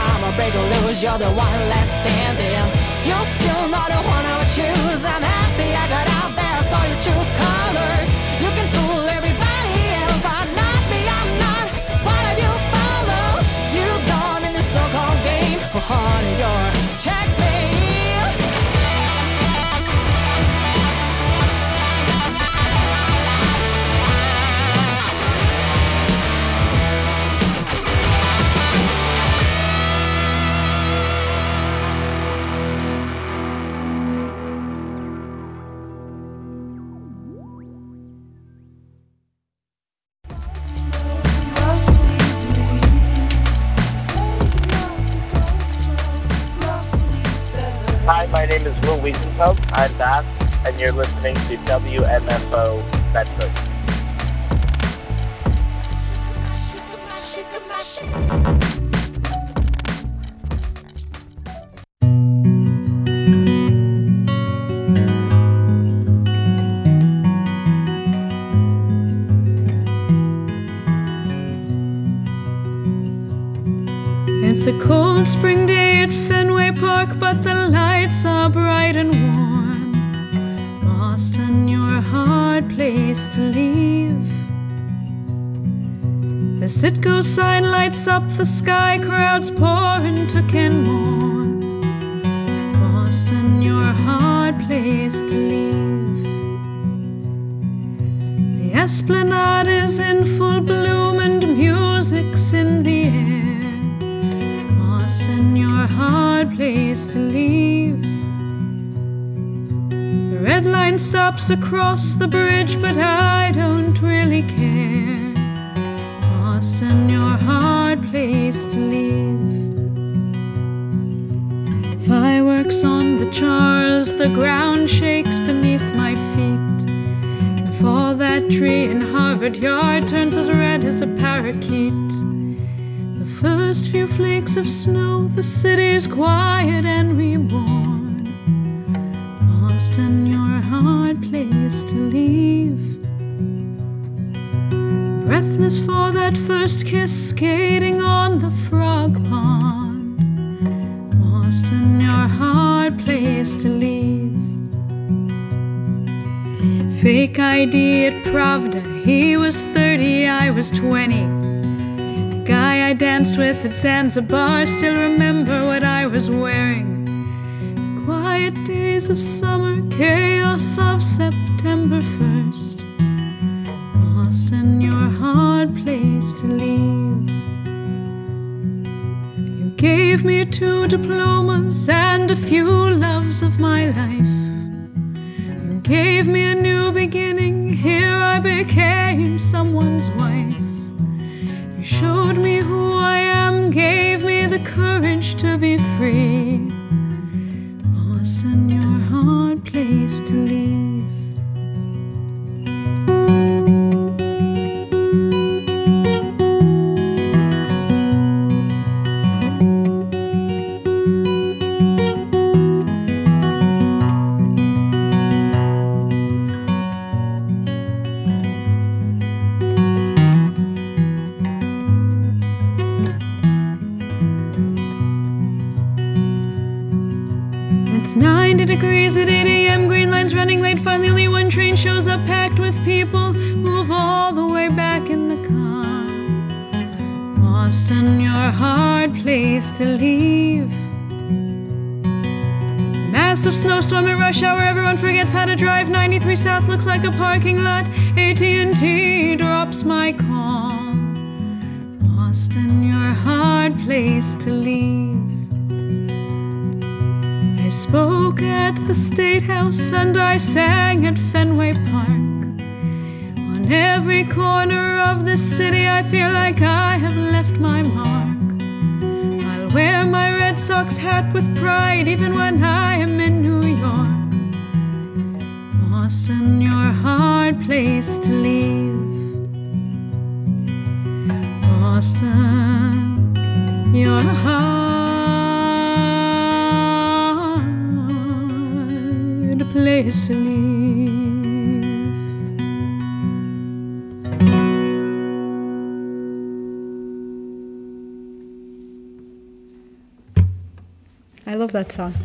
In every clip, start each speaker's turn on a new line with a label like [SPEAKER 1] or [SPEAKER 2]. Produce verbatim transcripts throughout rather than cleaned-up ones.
[SPEAKER 1] time, or break or lose, you're the one left standing. You're still not the one I would choose. I'm happy I got out there, saw your true colors. You can fool everybody else, but not me, I'm not one of you follows. You're done in this so-called game, oh honey, you're checkmate.
[SPEAKER 2] Hi, my name is Will Wiesenfeld. I'm Bass, and you're listening to W M F O Bedford.
[SPEAKER 3] It's a cold spring day at Fenway Park, but the lights are bright and warm. Boston, you're a hard place to leave. The Citgo sign lights up the sky, crowds pour into Kenmore. Boston, you're a hard place to leave. The Esplanade is in full bloom and music's in the air. Boston, you're a hard place to leave. The red line stops across the bridge, but I don't really care. Boston, you're a hard place to leave. Fireworks on the Charles, the ground shakes beneath my feet. If all that tree in Harvard Yard turns as red as a parakeet, first few flakes of snow, the city's quiet and reborn. Boston, you're a hard place to leave. Breathless for that first kiss, skating on the frog pond. Boston, you're a hard place to leave. Fake I D at Pravda, he was thirty, I was twenty. Guy I danced with at Zanzibar, still remember what I was wearing. The quiet days of summer, chaos of September first. Boston, you're a hard place to leave. You gave me two diplomas and a few loves of my life. You gave me a new beginning, here I became someone's wife. Showed me who I am, gave me the courage to be free. Boston, you're a hard place to leave. ninety degrees at eight A M, green lines running late, finally only one train shows up packed with people, move all the way back in the car. Boston, you're a hard place to leave. Massive snowstorm at rush hour, everyone forgets how to drive. ninety-three South looks like a parking lot, A T and T drops my call. Boston, you're a hard place to leave. I spoke at the State House and I sang at Fenway Park. On every corner of this city I feel like I have left my mark. I'll wear my Red Sox hat with pride even when I am in New York. Boston, you're a hard place to leave. Boston, you're a hard place to leave. I love that song.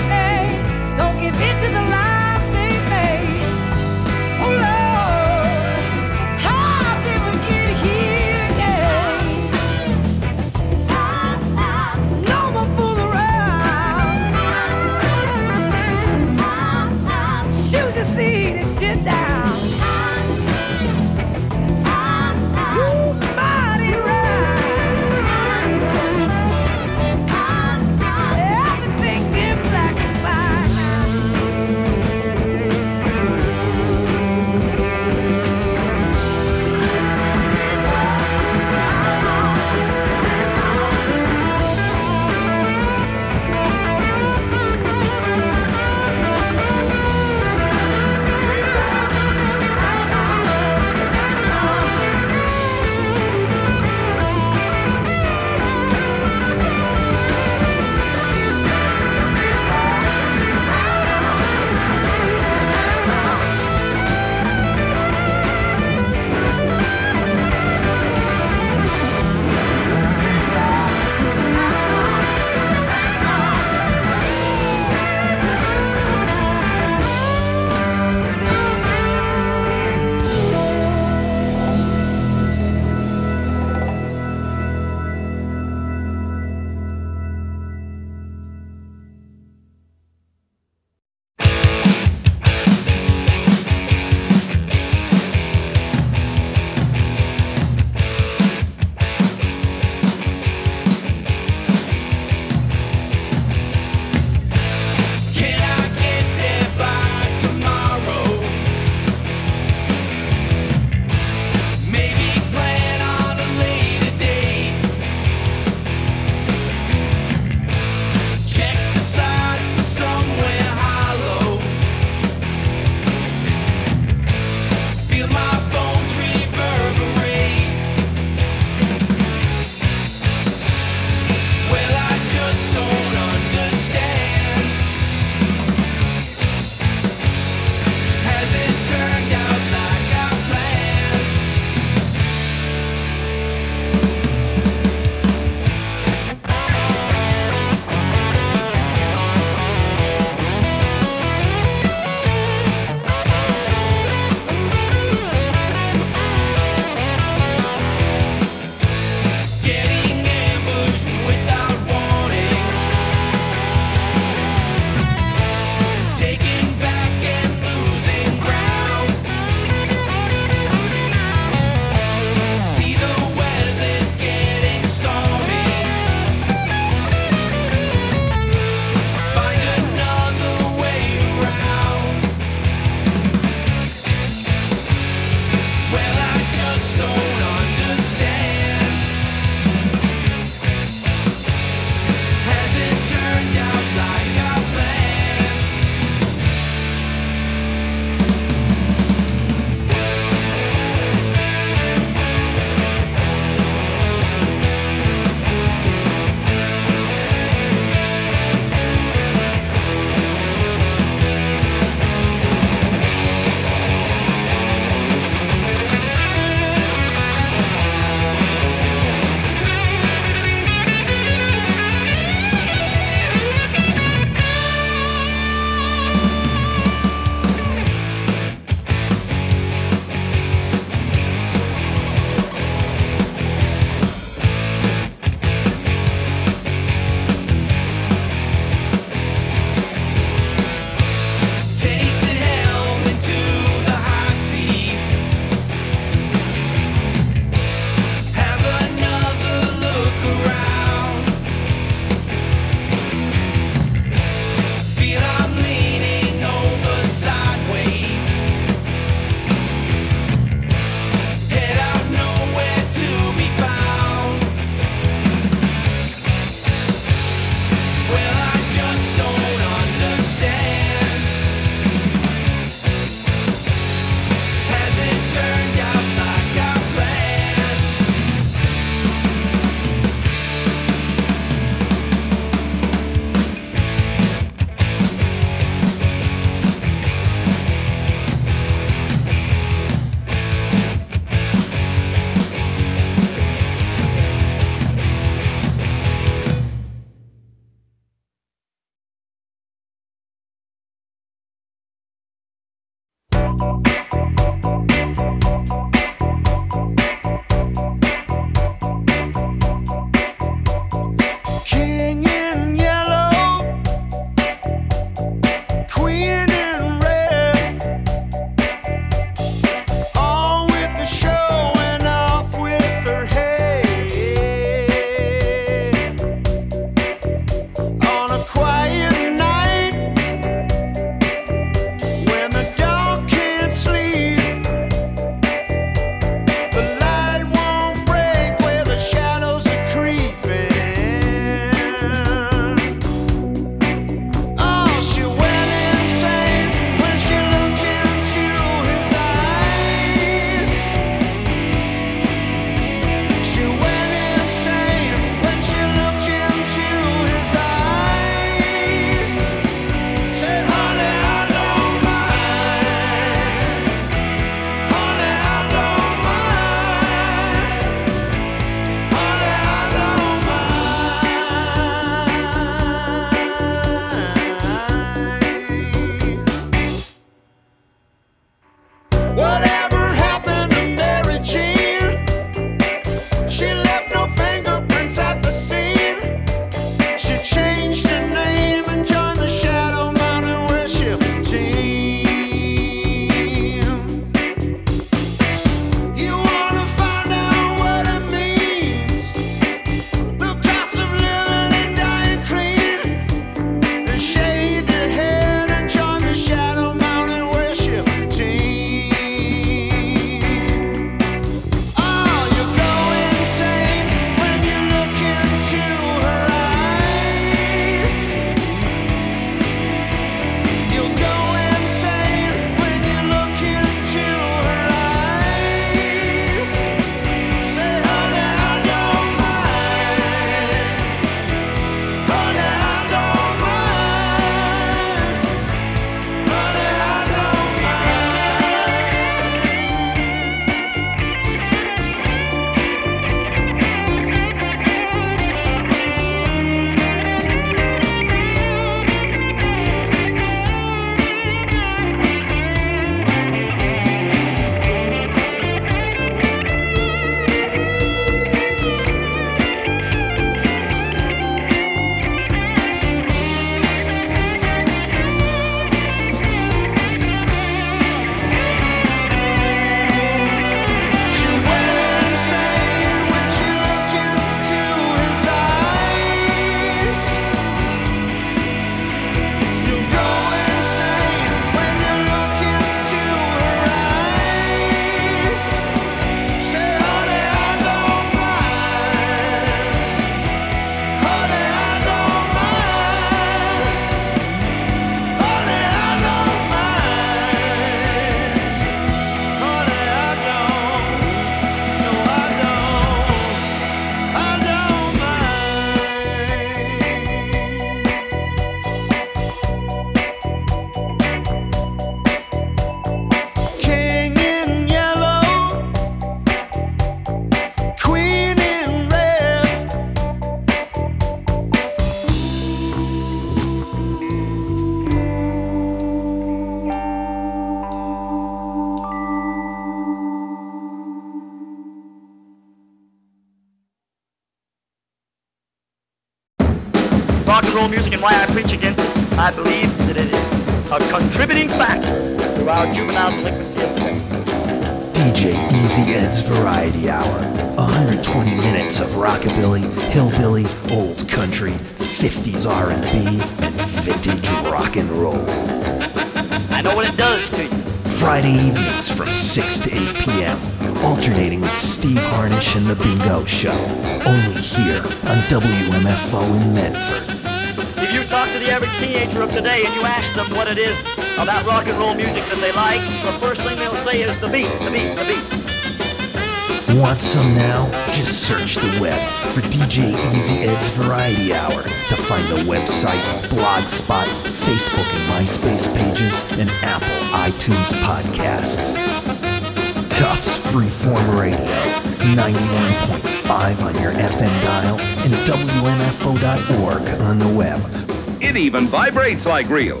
[SPEAKER 4] reason why I preach against it. I believe that it is a contributing factor to our juvenile delinquency of today.
[SPEAKER 5] D J Easy Ed's Variety Hour. one hundred twenty minutes of rockabilly, hillbilly, old country, fifties R and B, and vintage rock and roll.
[SPEAKER 4] I know what it does to you.
[SPEAKER 5] Friday evenings from six to eight p.m. Alternating with Steve Harnish and The Bingo Show. Only here on W M F O in Medford.
[SPEAKER 4] If you talk to the average teenager of today and you ask them what it is about rock and roll music that they like, the first thing they'll say is the beat, the beat, the beat.
[SPEAKER 5] Want some now? Just search the web for D J Easy Ed's Variety Hour to find the website, Blogspot, Facebook and MySpace pages, and Apple iTunes podcasts. Tufts Freeform Radio, ninety-one point five on your F M dial, and W M F O dot org on the web.
[SPEAKER 6] It even vibrates like real.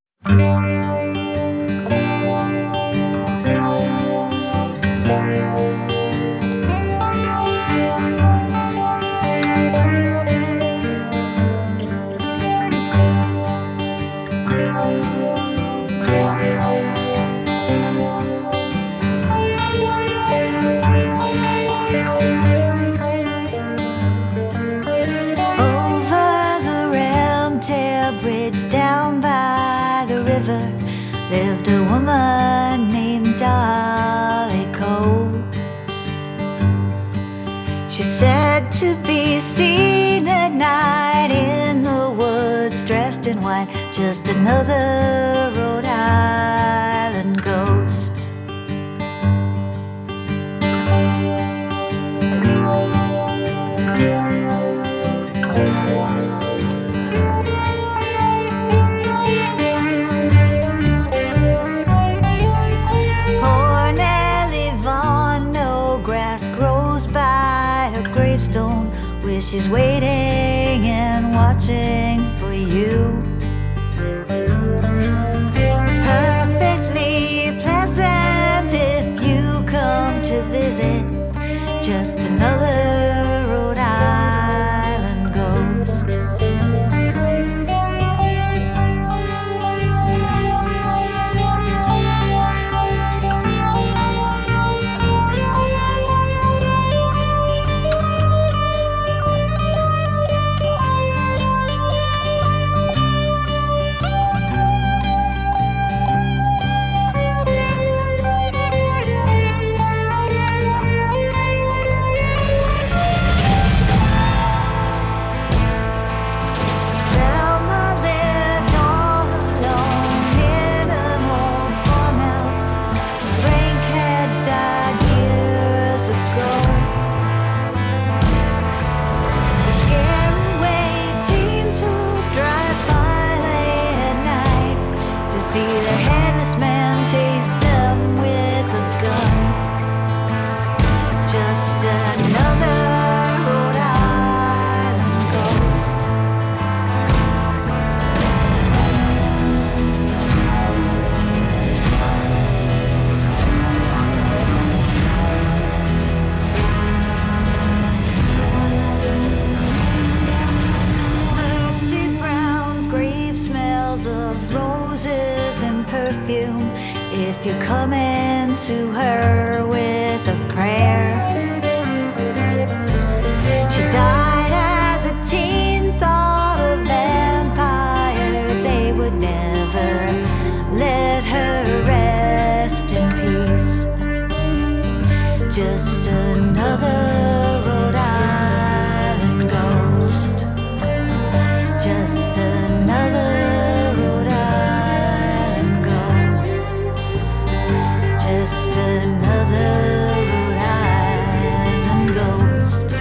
[SPEAKER 7] Lived a woman named Dolly Cole. She said to be seen at night in the woods, dressed in white, just another Rhode Island ghost. She's waiting and watching for you. Perfectly pleasant if you come to visit. Just another Rhode Island ghost. If you're coming to her with a prayer. She died as a teen, thought a vampire. They would never let her rest in peace. Just another Rhode Island ghost. Just another Just another Rhode Island ghost.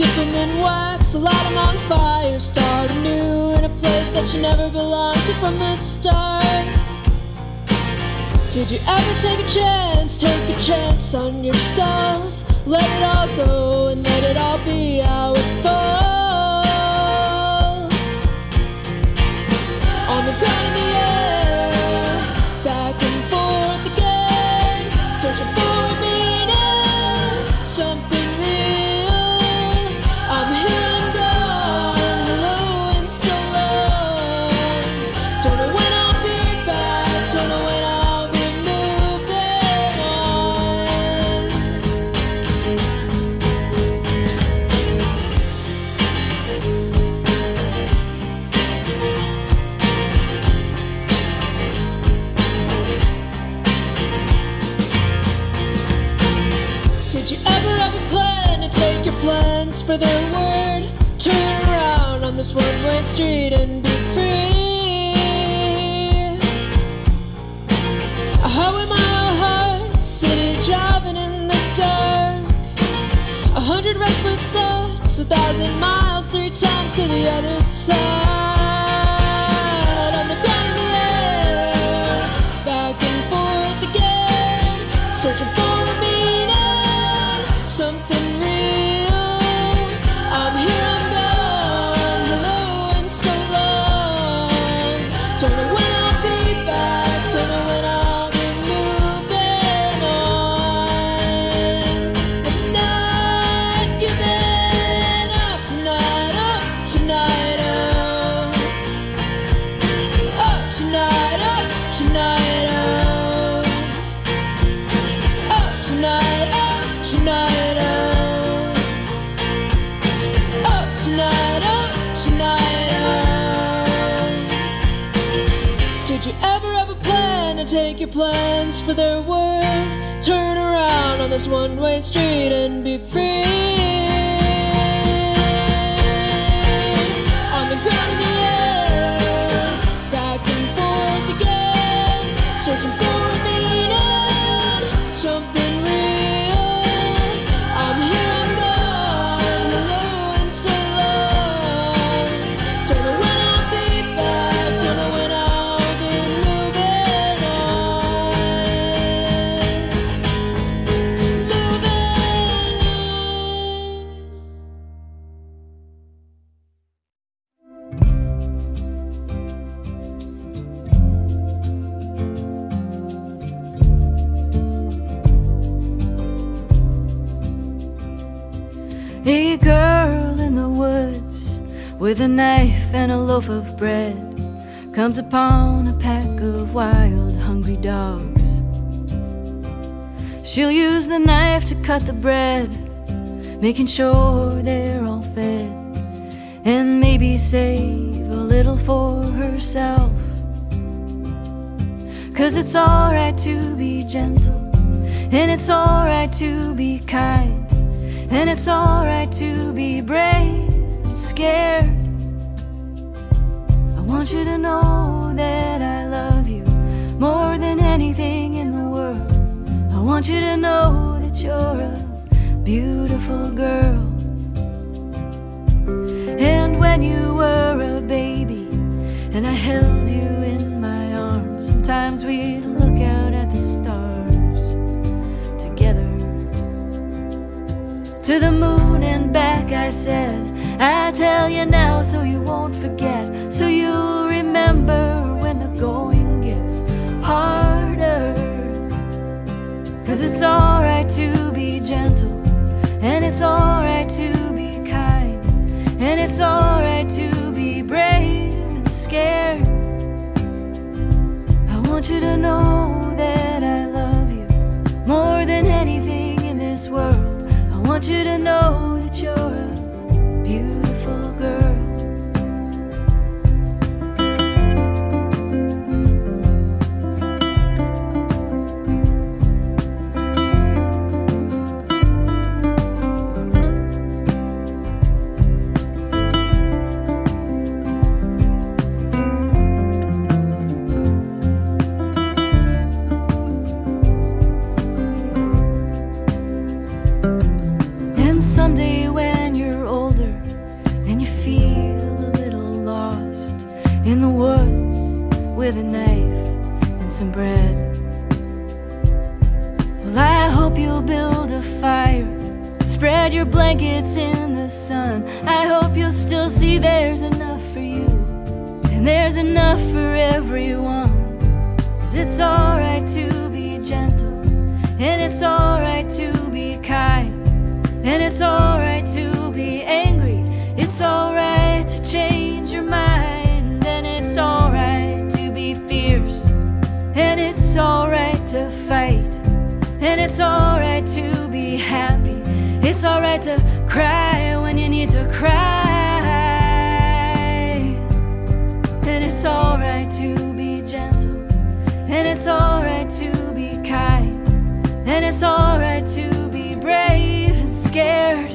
[SPEAKER 8] them in wax, light them on fire, start anew in a place that you never belonged to from the start. Did you ever take a chance, take a chance on yourself? Let it all go and let it all be how it falls. On the ground in the air, back and forth again, searching for a meaning, something real. I'm here, I'm gone, hello and so long. Don't know when I'll be back, don't know when I'll be moving on. Did you ever have a plan to take your plans for their word? Turn around on this one-way street and be free. A highway-mile heart, city driving in the dark. A hundred restless thoughts, a thousand miles, three times to the other side. On the ground in the air, back and forth again, searching for a meaning, something real. I'm here, I'm gone, hello and so long. Don't know when I'll be back, don't know when I'll be moving on. I'm not giving up tonight, up tonight, oh. Up tonight, up tonight, oh. Up tonight, up tonight, oh. Up tonight, up tonight, oh. Did you ever have a plan to take your plans for their word? Turn around on this one-way street and be free. On the ground in the air, back and forth again, searching for a meaning, something real. I'm here, I'm gone, hello and so long. Don't know when I'll be back, don't know when I'll be moving on.
[SPEAKER 3] A girl in the woods with a knife and a loaf of bread comes upon a pack of wild, hungry dogs. She'll use the knife to cut the bread, making sure they're all fed, and maybe save a little for herself. 'Cause it's alright to be gentle, and it's alright to be kind, and it's alright to be brave and scared. I want you to know that I love you more than anything in the world. I want you to know that you're a beautiful girl. And when you were a baby and I held you in my arms, sometimes we'd look out at the stars together. To the moon and back I said, I tell you now so you won't forget, so you'll remember when the going gets harder. 'Cause it's alright to be gentle, and it's alright to be kind, and it's alright to be brave and scared. I want you to know that I love you more than anything in this world. I want you to know that you're a beautiful girl. blankets in the sun. I hope you'll still see there's enough for you, and there's enough for everyone. 'Cause it's alright to be gentle, and it's alright to be kind, and it's alright to be angry. It's alright to change your mind, and it's alright to be fierce, and it's alright to fight, and it's alright to be happy. It's alright to cry when you need to cry, and it's alright to be gentle, and it's alright to be kind, and it's alright to be brave and scared.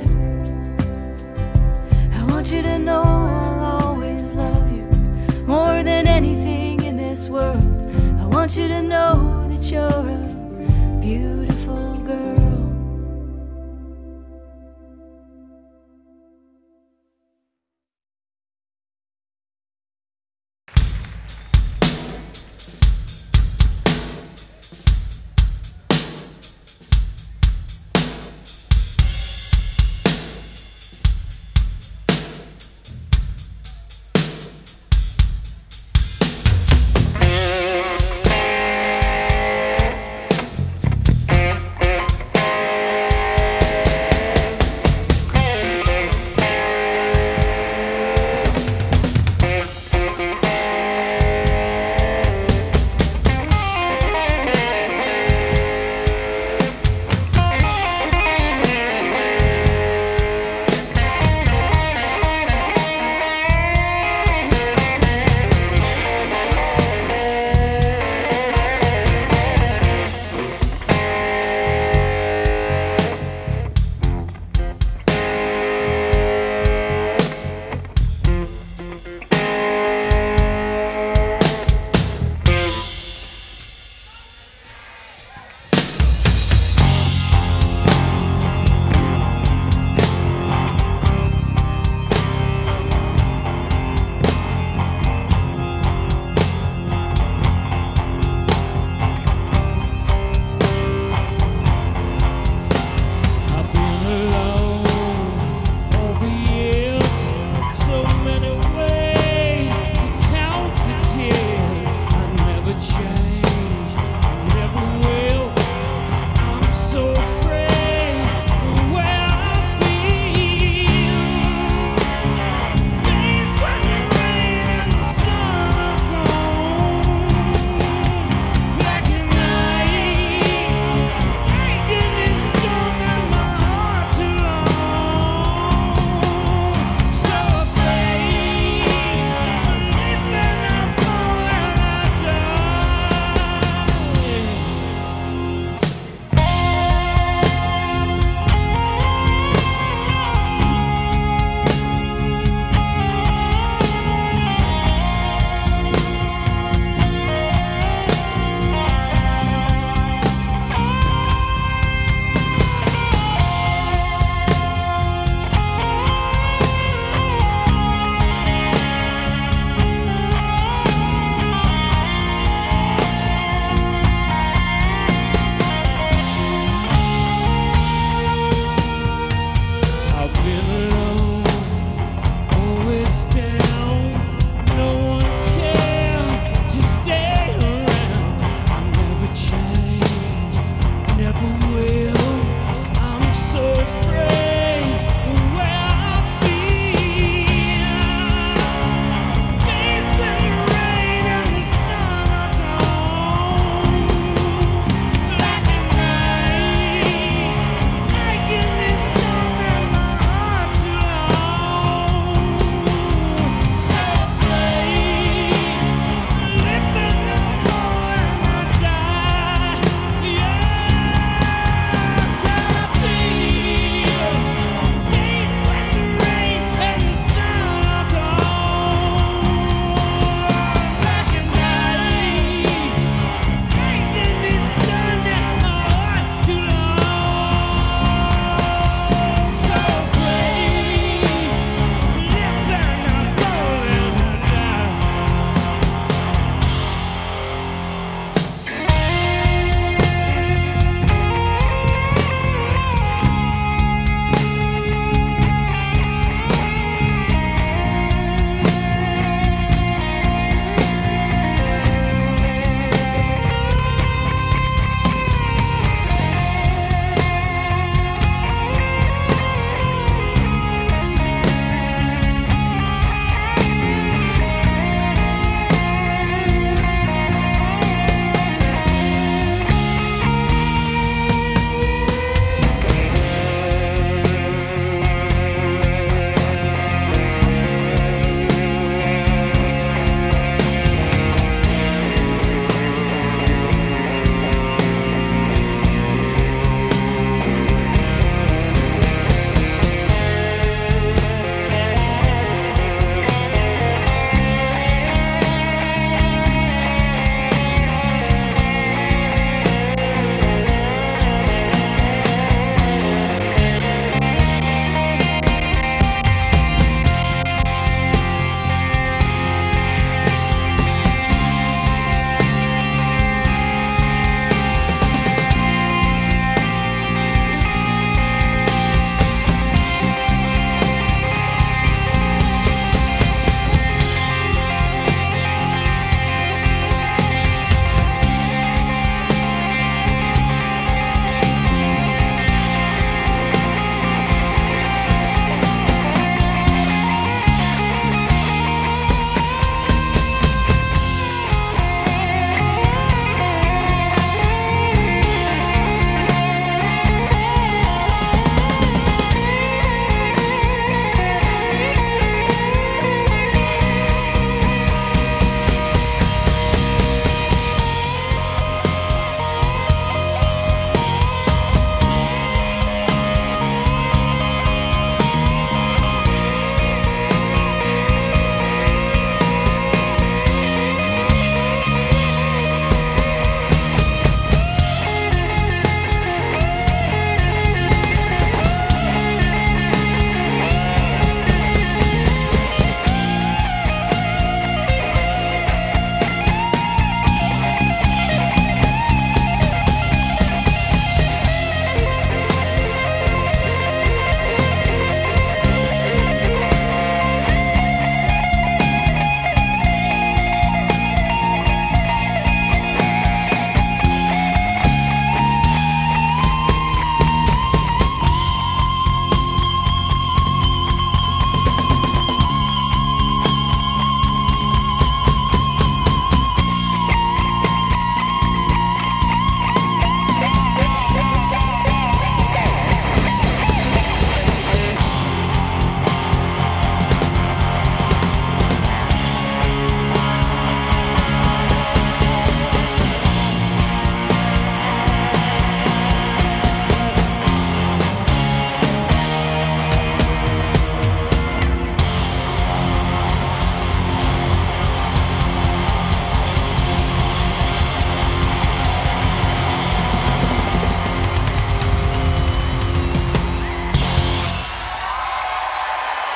[SPEAKER 3] I want you to know I'll always love you more than anything in this world. I want you to know that you're a beautiful girl.
[SPEAKER 8] Thank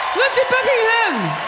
[SPEAKER 9] Lindsey Buckingham!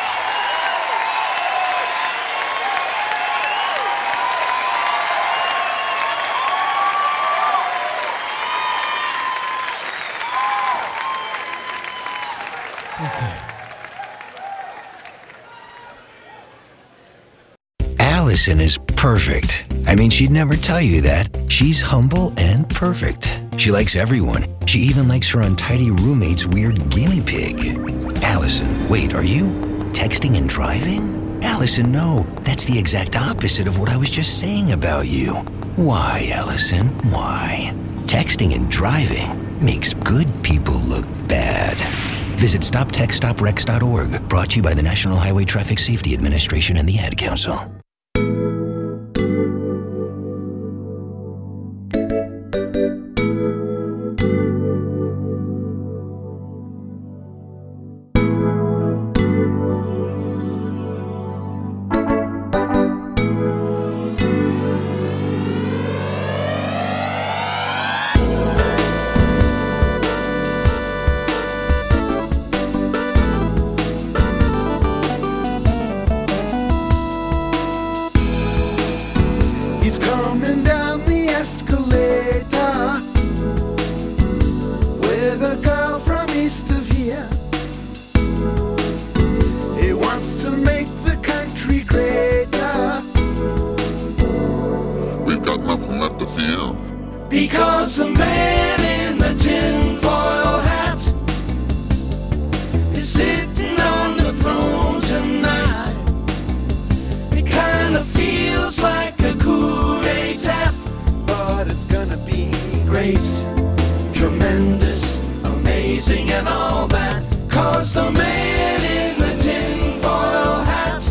[SPEAKER 10] Allison is perfect. I mean, she'd never tell you that. She's humble and perfect. She likes everyone. She even likes her untidy roommate's weird guinea pig. Allison, wait, are you texting and driving? Allison, no. That's the exact opposite of what I was just saying about you. Why, Allison? Why? Texting and driving makes good people look bad. Visit stop text stop wrecks dot org, brought to you by the National Highway Traffic Safety Administration and the Ad Council.
[SPEAKER 11] He's coming down the escalator with a girl from east of here. He wants to make the country greater. We've got nothing left to fear, because the man in the tinfoil hat is sitting on the throne tonight. It kind of feels like a coup d'etat, but it's gonna be great, tremendous, amazing and all that, 'cause the man in the tinfoil hat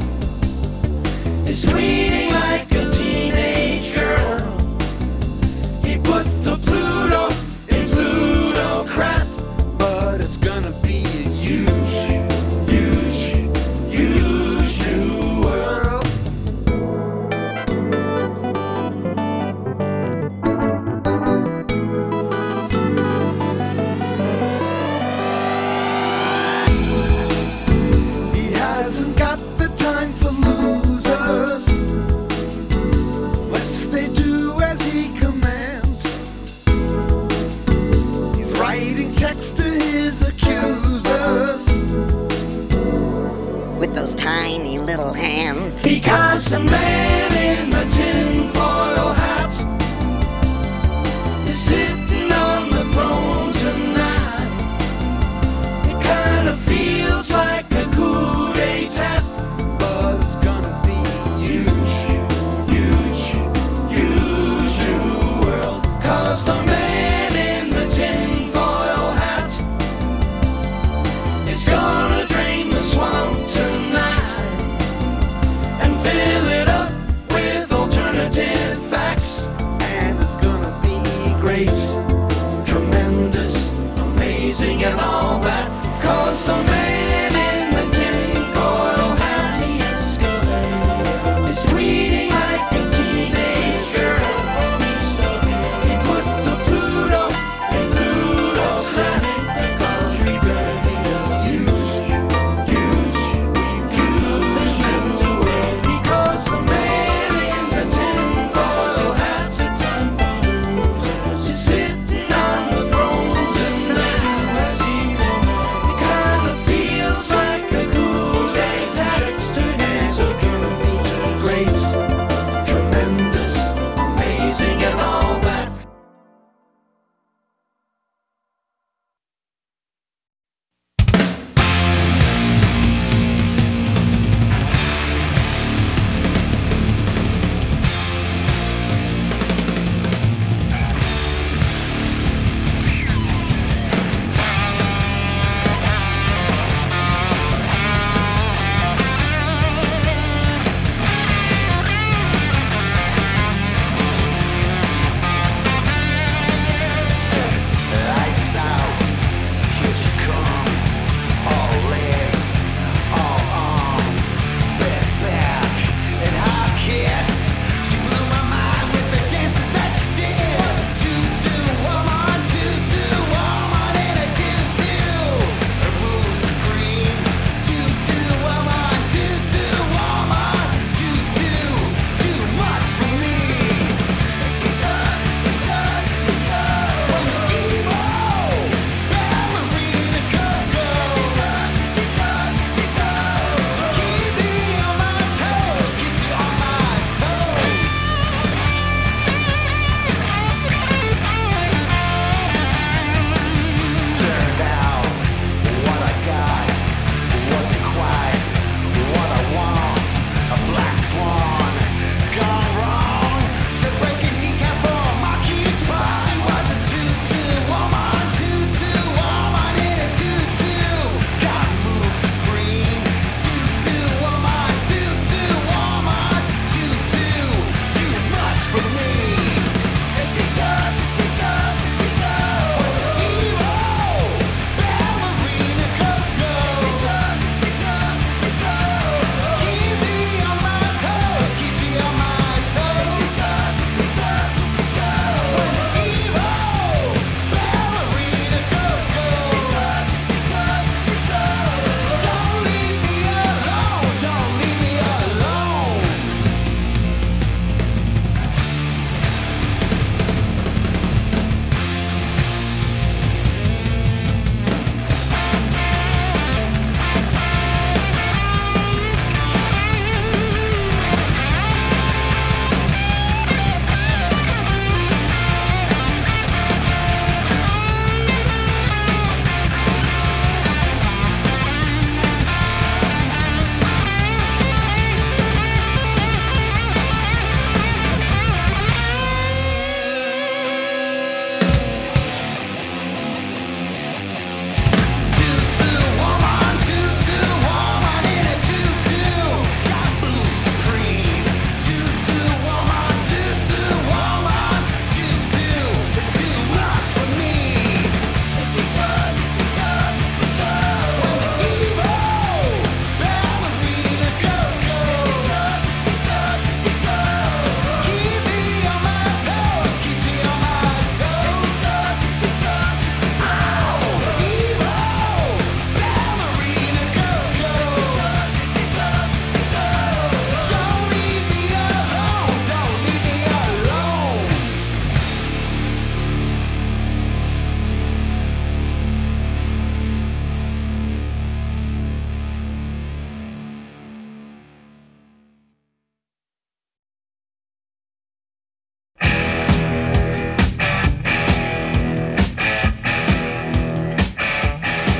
[SPEAKER 11] is pleading like a teenage girl. He puts the Pluto in plutocrat, but it's gonna be a huge, huge, huge new world. He hasn't got the time for losers, unless they do as he commands. He's writing checks to his accusers
[SPEAKER 12] with those tiny little hands.
[SPEAKER 11] because the man in the tinfoil hat is sitting on the throne tonight. It kind of feels like a coup d'etat, but it's gonna be huge, huge, huge new world, 'cause the man in the tinfoil hat is gonna drain the swamp tonight and fill it up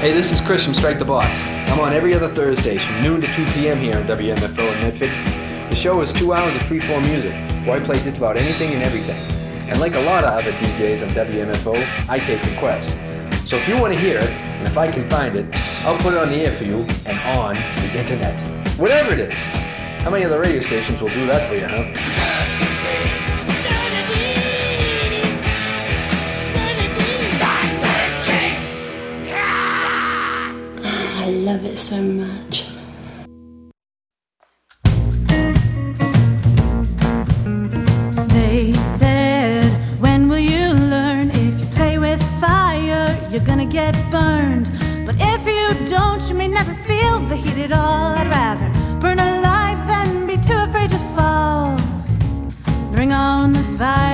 [SPEAKER 9] Hey, this is Chris from Strike the Box. I'm on every other Thursdays from noon to two p.m. here on W M F O in Medford. The show is two hours of free-form music, where I play just about anything and everything. And like a lot of other D Js on W M F O, I take requests. So if you want to hear it, and if I can find it, I'll put it on the air for you and on the internet. Whatever it is. How many other radio stations will do that for you, huh?
[SPEAKER 13] I love it so much.
[SPEAKER 3] They said, when will you learn? If you play with fire, you're gonna get burned. But if you don't, you may never feel the heat at all. I'd rather burn alive than be too afraid to fall. Bring on the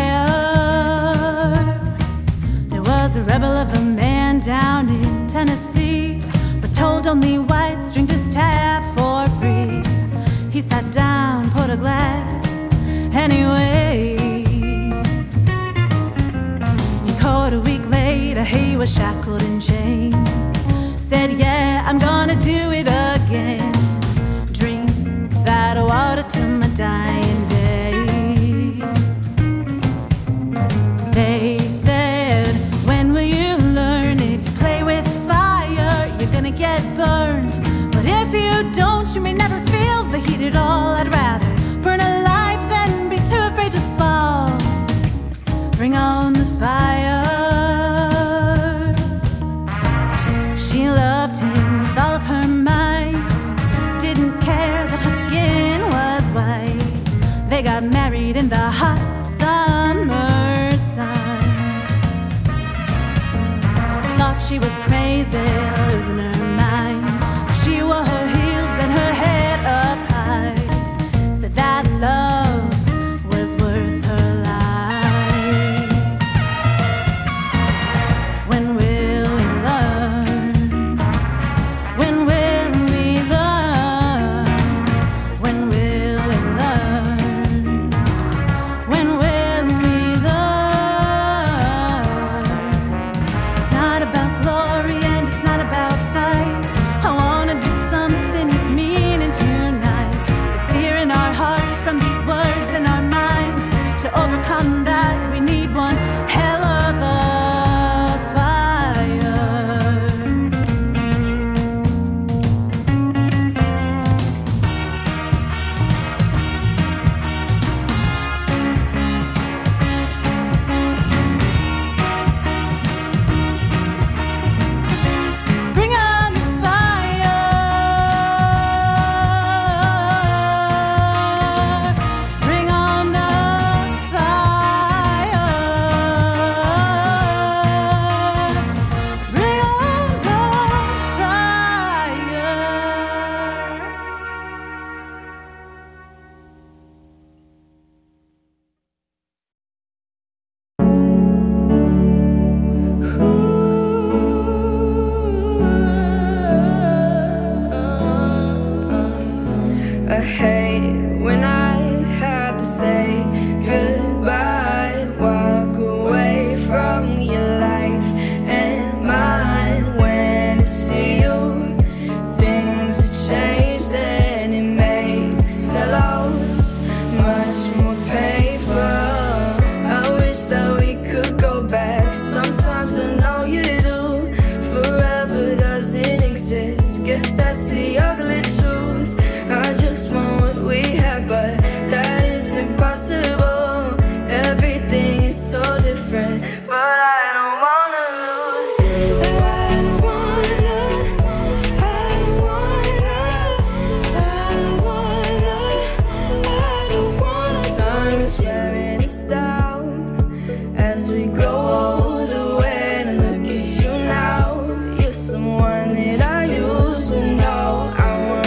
[SPEAKER 3] fire. There was a rebel of a man down in Tennessee, was told only whites drink this tap for free. He sat down, put a glass anyway. And caught a week later, he was shackled in chains. Said, yeah, I'm gonna do it again. Drink that water till my dying day. They said, when will you learn? If you play with fire, you're gonna get burned. But if you don't, you may never feel the heat at all. I'd rather burn alive than be too afraid to fall. Bring on the fire. She loved him with all of her might, didn't care that her skin was white. They got married in the hot summer sun. Thought she was crazy, losing her mind. She wore her heels and her head up high. Said that love was worth her life. When will we learn? When will we learn? When will we learn? When will we learn? It's not about glory and it's not about fight. I wanna do something with meaning tonight. There's fear in our hearts from these words in our minds. To overcome that, we need one hell of a fire. Bring on the fire. Bring on the fire. Bring on the fire.
[SPEAKER 8] I hate when I have to say goodbye. Walk away from your life and mine. When I see you, things have changed and it makes a loss much more painful. I wish that we could go back. Sometimes I know you do. Forever doesn't exist. Guess that's the ugly truth. I just want what we had, but that is impossible. Everything is so different, but I don't wanna lose. I don't wanna, I don't wanna, I don't wanna, I don't wanna. Time is wearing us down as we grow older. When I look at you now, you're someone that I used to know. I want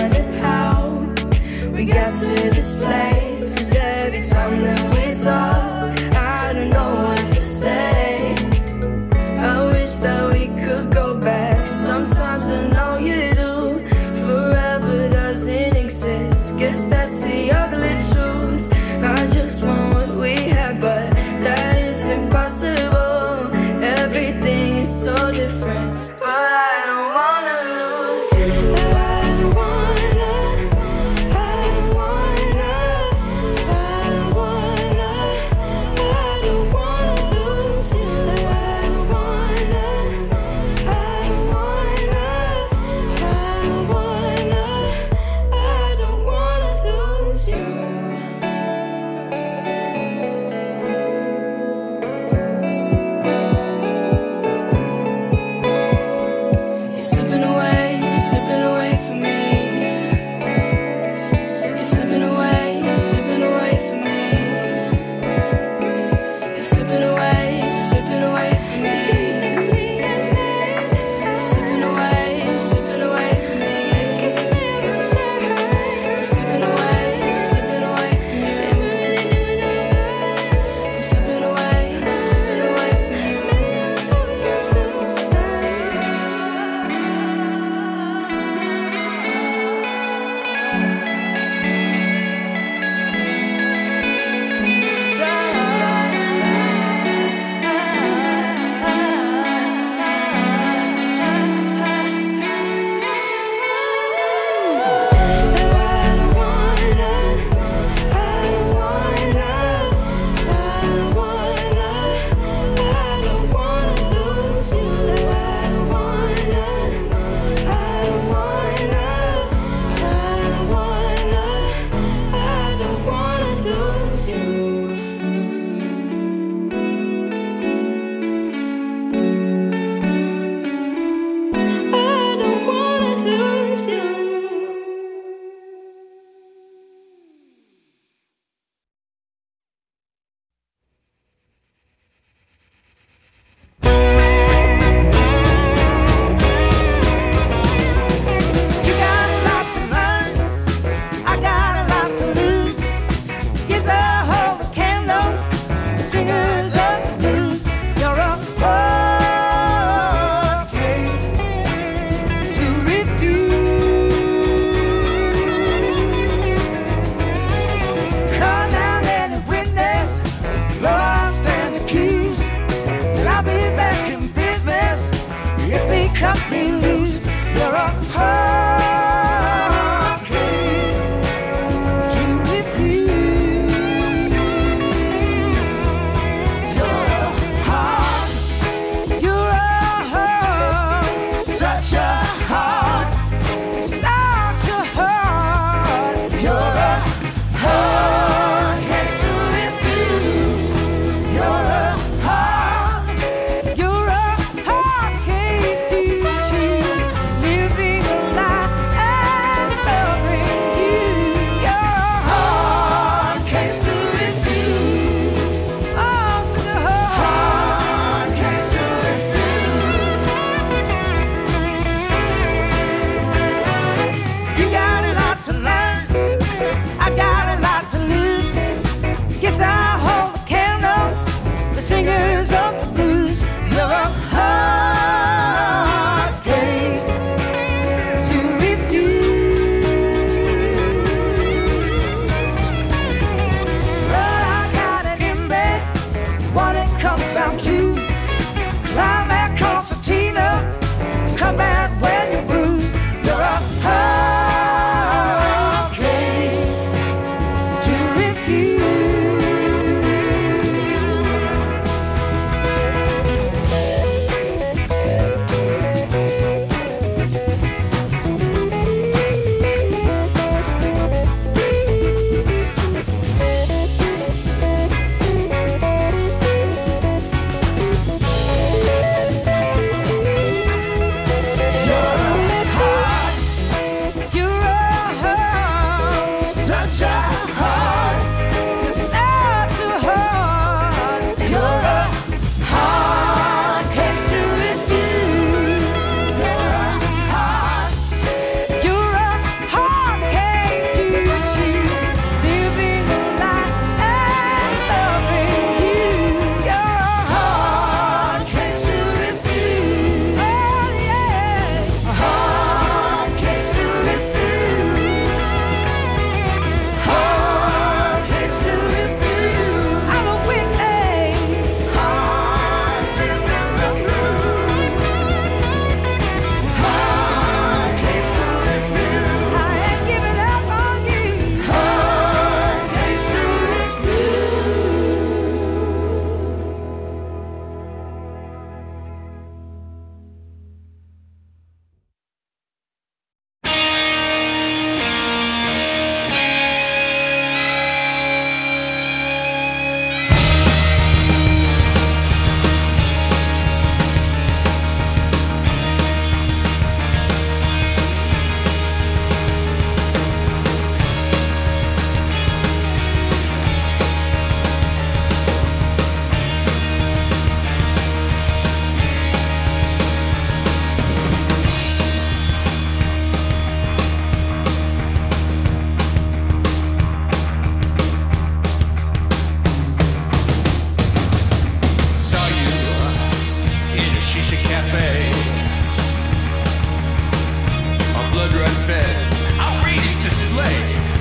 [SPEAKER 11] police display.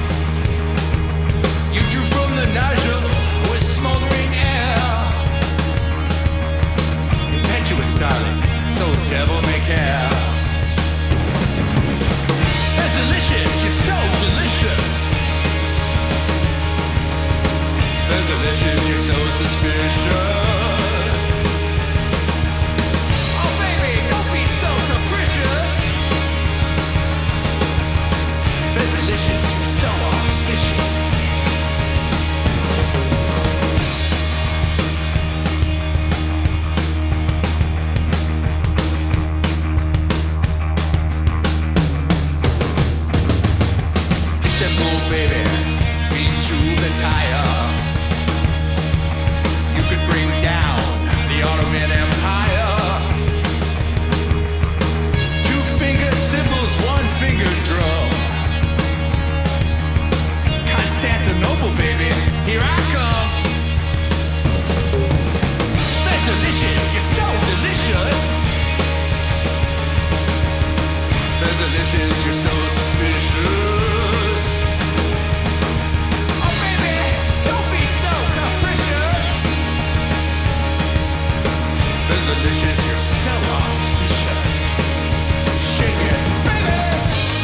[SPEAKER 11] You drew from the nozzle with smoldering air. Impetuous, darling, so devil may care. That's delicious, you're so delicious. That's delicious, you're so suspicious. Oh baby, don't be so capricious. That's delicious, you're so auspicious. Baby, we chew the tire. You could bring down the Ottoman Empire. Two finger cymbals, one finger drum. Constantinople, baby, here I come. That's delicious, you're so delicious. That's delicious, you're so suspicious. Delicious, you're so auspicious. Shake it, baby.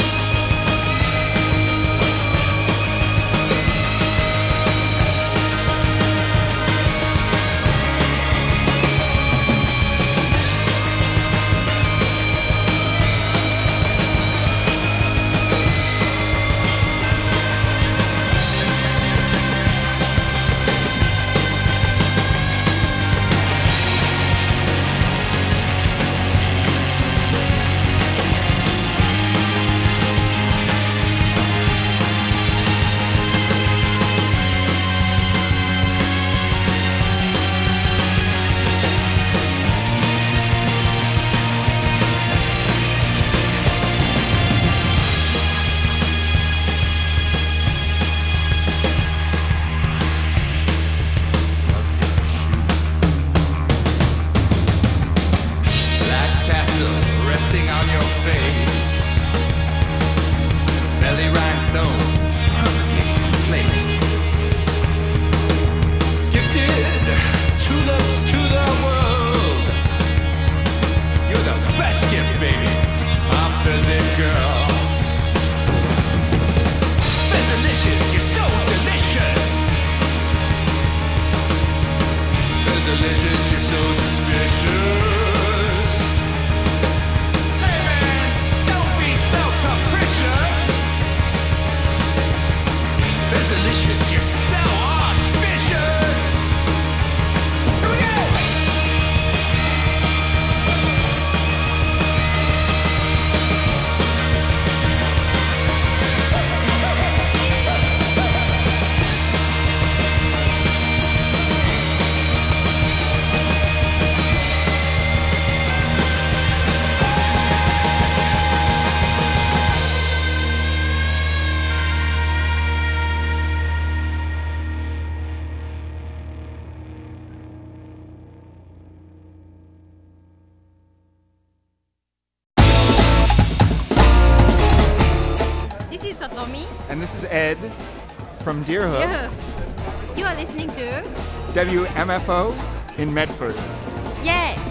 [SPEAKER 14] And this is Ed from Deerhook.
[SPEAKER 15] Deerhook. You are listening to
[SPEAKER 14] W M F O in Medford.
[SPEAKER 15] Yeah.